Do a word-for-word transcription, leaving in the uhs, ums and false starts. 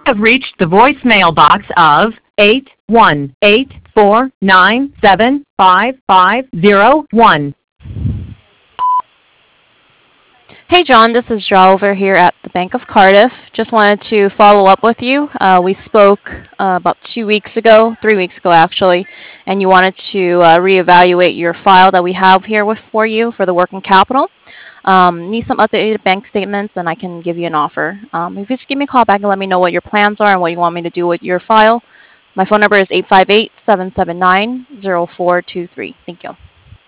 have reached the voicemail box of eight one eight four nine seven five five zero one. Hey, John, this is Joe over here at the Bank of Cardiff. Just wanted to follow up with you. Uh, we spoke uh, about two weeks ago, three weeks ago actually, and you wanted to uh, reevaluate your file that we have here with for you for the working capital. Um, need some updated bank statements, and I can give you an offer. Um, if you just give me a call back and let me know what your plans are and what you want me to do with your file. My phone number is eight five eight, seven seven nine, zero four two three. Thank you.